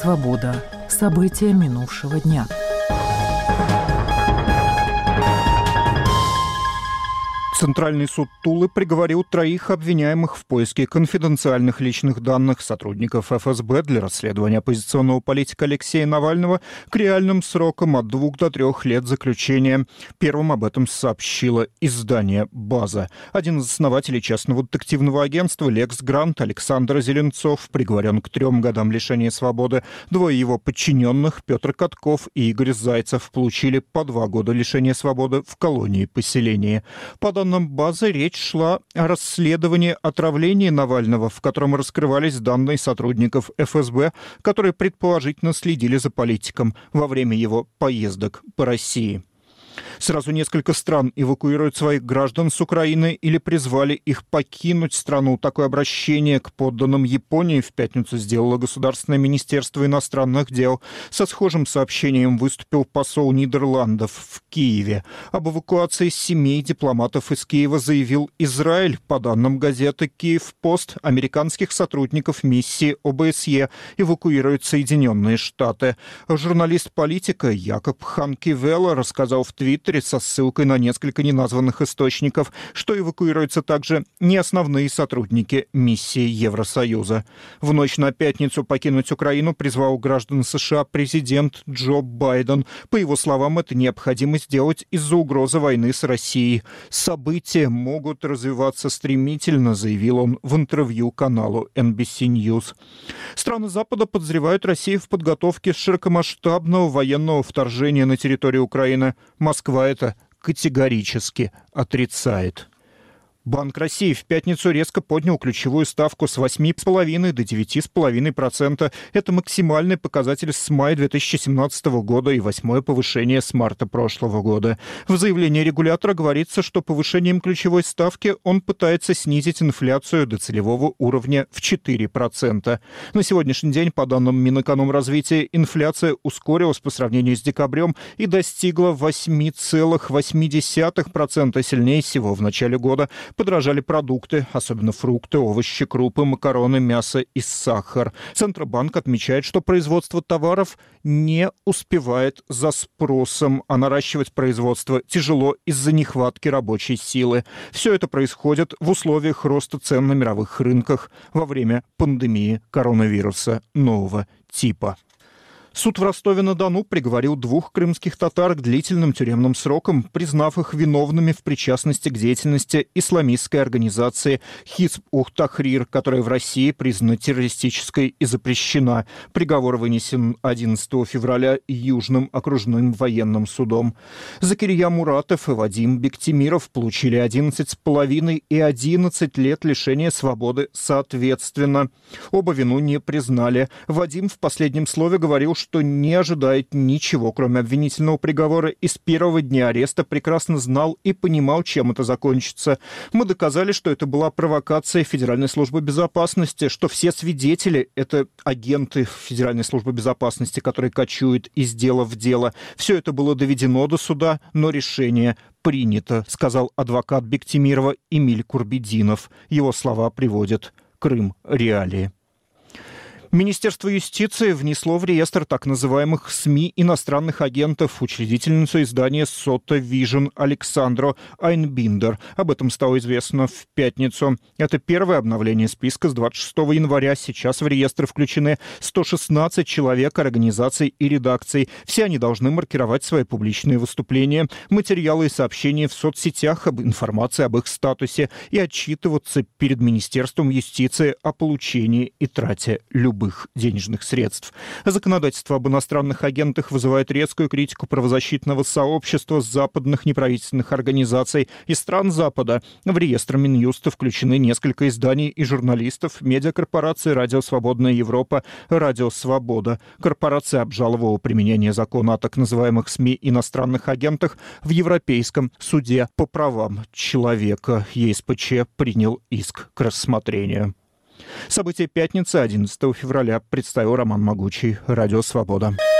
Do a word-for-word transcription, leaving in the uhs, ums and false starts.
Свобода. События минувшего дня. Центральный суд Тулы приговорил троих обвиняемых в поиске конфиденциальных личных данных сотрудников эф эс бэ для расследования оппозиционного политика Алексея Навального к реальным срокам от двух до трех лет заключения. Первым об этом сообщило издание «База». Один из основателей частного детективного агентства «Лекс Грант» Александр Зеленцов приговорен к трем годам лишения свободы. Двое его подчиненных, Петр Катков и Игорь Зайцев, получили по два года лишения свободы в колонии-поселении. По данным «Базы» речь шла о расследовании отравления Навального, в котором раскрывались данные сотрудников эф эс бэ, которые предположительно следили за политиком во время его поездок по России. Сразу несколько стран эвакуируют своих граждан с Украины или призвали их покинуть страну. Такое обращение к подданным Японии в пятницу сделало Государственное министерство иностранных дел. Со схожим сообщением выступил посол Нидерландов в Киеве. Об эвакуации семей дипломатов из Киева заявил Израиль. По данным газеты «Киев-Пост», американских сотрудников миссии о бэ эс е эвакуируют Соединенные Штаты. Журналист «Политика» Якоб Ханкивелла рассказал в Твиттере со ссылкой на несколько неназванных источников, что эвакуируются также не основные сотрудники миссии Евросоюза. В ночь на пятницу покинуть Украину призвал граждан США президент Джо Байден. По его словам, это необходимо сделать из-за угрозы войны с Россией. «События могут развиваться стремительно», заявил он в интервью каналу эн би си News. Страны Запада подозревают Россию в подготовке широкомасштабного военного вторжения на территорию Украины. Москва это категорически отрицает. Банк России в пятницу резко поднял ключевую ставку с восемь целых пять десятых до девять целых пять десятых процента. Это максимальный показатель с мая две тысячи семнадцатого года и восьмое повышение с марта прошлого года. В заявлении регулятора говорится, что повышением ключевой ставки он пытается снизить инфляцию до целевого уровня в четыре процента. На сегодняшний день, по данным Минэкономразвития, инфляция ускорилась по сравнению с декабрем и достигла восемь целых восемь десятых процента, сильнее всего в начале года. Подорожали продукты, особенно фрукты, овощи, крупы, макароны, мясо и сахар. Центробанк отмечает, что производство товаров не успевает за спросом, а наращивать производство тяжело из-за нехватки рабочей силы. Все это происходит в условиях роста цен на мировых рынках во время пандемии коронавируса нового типа. Суд в Ростове-на-Дону приговорил двух крымских татар к длительным тюремным срокам, признав их виновными в причастности к деятельности исламистской организации Хизб-ух-Тахрир, которая в России признана террористической и запрещена. Приговор вынесен одиннадцатого февраля Южным окружным военным судом. Закирья Муратов и Вадим Бектимиров получили одиннадцать с половиной и одиннадцать лет лишения свободы соответственно. Оба вину не признали. Вадим в последнем слове говорил, что что не ожидает ничего, кроме обвинительного приговора, и с первого дня ареста прекрасно знал и понимал, чем это закончится. Мы доказали, что это была провокация Федеральной службы безопасности, что все свидетели — это агенты Федеральной службы безопасности, которые кочуют из дела в дело. Все это было доведено до суда, но решение принято, сказал адвокат Бектимирова Эмиль Курбединов. Его слова приводят Крым Реалии. Министерство юстиции внесло в реестр так называемых СМИ иностранных агентов учредительницу издания «Сота Вижн» Александру Айнбиндер. Об этом стало известно в пятницу. Это первое обновление списка с двадцать шестого января. Сейчас в реестр включены сто шестнадцать человек, организаций и редакций. Все они должны маркировать свои публичные выступления, материалы и сообщения в соцсетях об информации об их статусе и отчитываться перед Министерством юстиции о получении и трате любых денежных средств. Законодательство об иностранных агентах вызывает резкую критику правозащитного сообщества, западных неправительственных организаций и стран Запада. В реестр Минюста включены несколько изданий и журналистов, медиакорпорации «Радио Свободная Европа», «Радио Свобода». Корпорация обжаловала применение закона о так называемых СМИ иностранных агентах в Европейском суде по правам человека. е эс пэ че принял иск к рассмотрению. События пятницы, одиннадцатого февраля, представил Роман Могучий, Радио Свобода.